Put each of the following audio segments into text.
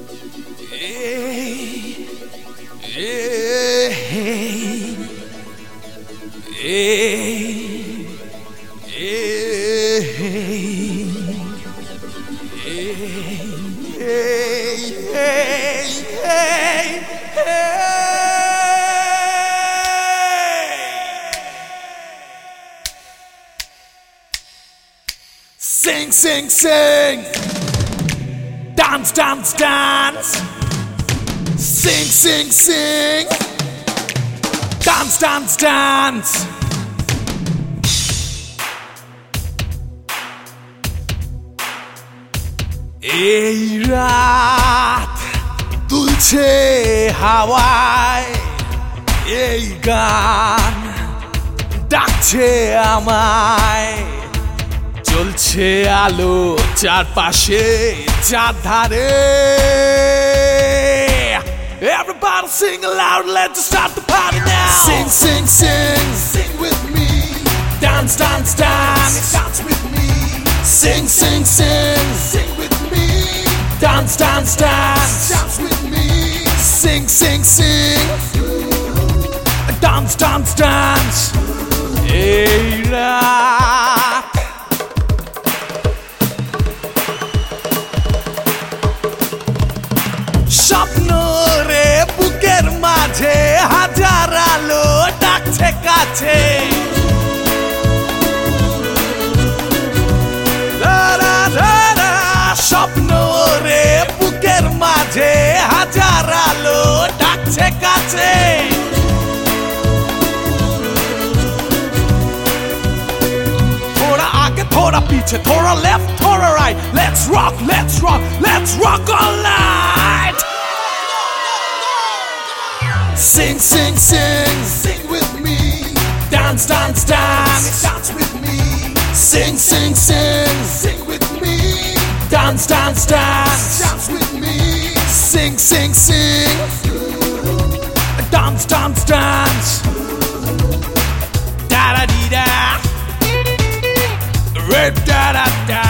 Hey, hey, hey, sing, sing, sing. Dance, dance, dance. Sing, sing, sing. Dance, dance, dance. এই রাত দুলছে হাওয়ায়, এই গান ডাকছে আমায়, জ্বলছে আলো চারপাশে চার ধারে। Everybody sing aloud, let's start the party now. Sing, sing, sing, sing with me. Dance, dance, dance, dance with me. Sing, sing, sing, sing with me. Dance, dance, dance, dance with me. Sing, sing, sing. Dance, dance, dance. Hey, rock. স্বপ্নরে বুকের মাঝে হাজার আলো ডাকছে কাছে। স্বপ্নরে বুকের মাঝে হাজার আলো ডাকছে কাছে। थोड़ा आगे थोड़ा पीछे, थोड़ा लेफ्ट थोड़ा right. Let's rock, let's rock, let's rock all night. Sing, sing, sing, sing with me. Dance, dance, dance, dance with me. Sing, sing, sing, sing with me. Dance, dance, dance, dance with me. Sing, sing, sing. Dance, dance, dance. Da da dee da. Red da da da.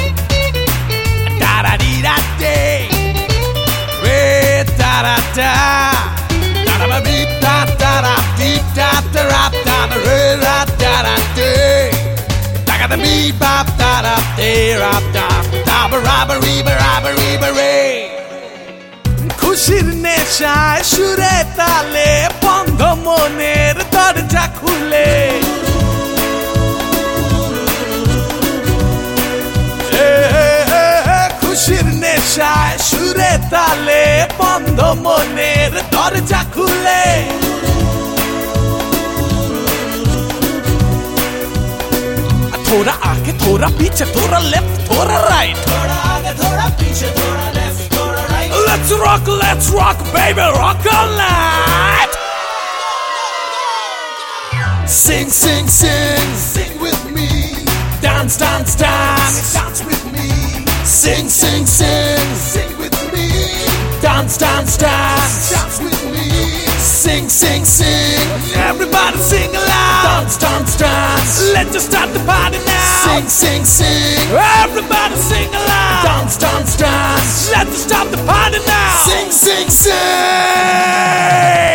Da da dee da day. Red da da da. Da da dee da da da dee da da da da da red da da da day. Da da dee ba da da day da da da ba ra ba ree ba ra ba ree ba ray. খুশির নেশায় সুরে তালে বন্ধ মনের দরজা খুলে। খুশির নেশায় সুরে তালে বন্ধ মনের দরজা খুলে। थोड़ा आगे थोड़ा पीछे, थोड़ा लेफ्ट थोड़ा राइट. थोड़ा आगे थोड़ा पीछे, थोड़ा लेफ्ट थोड़ा right. Let's rock baby, rock all night. Sing, sing, sing, sing with me. Dance, dance, dance, dance with me. Sing, sing, sing, sing with me. Dance, dance, dance, dance with me. Sing, sing, sing. Everybody sing aloud. Dance, dance, dance. Let's just start the party now. Sing, sing, sing. Everybody sing aloud. Dance, dance, dance. Let's just start the party now. Sing, sing, sing.